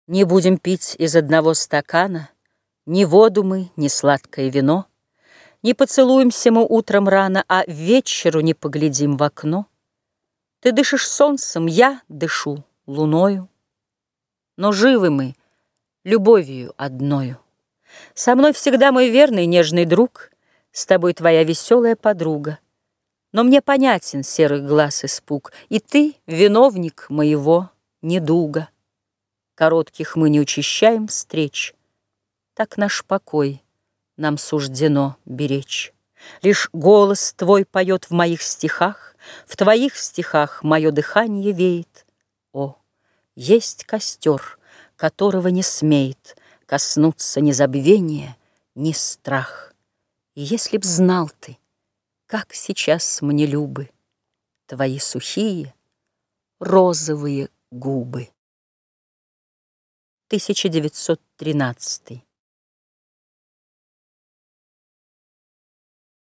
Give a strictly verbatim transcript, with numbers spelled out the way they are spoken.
Не будем пить из одного стакана Ни воду мы, ни сладкое вино, Не поцелуемся мы утром рано, А вечеру не поглядим в окно. Ты дышишь солнцем, я дышу луною, Но живы мы любовью одною. Со мной всегда мой верный нежный друг, С тобой твоя веселая подруга. Но мне понятен серых глаз испуг, И ты виновник моего недуга. Коротких мы не учащаем встреч, Так наш покой нам суждено беречь. Лишь голос твой поет в моих стихах, В твоих стихах мое дыхание веет. О, есть костер, которого не смеет Коснуться ни забвение, ни страх. И если б знал ты, как сейчас мне любы Твои сухие розовые губы. тысяча девятьсот тринадцатый.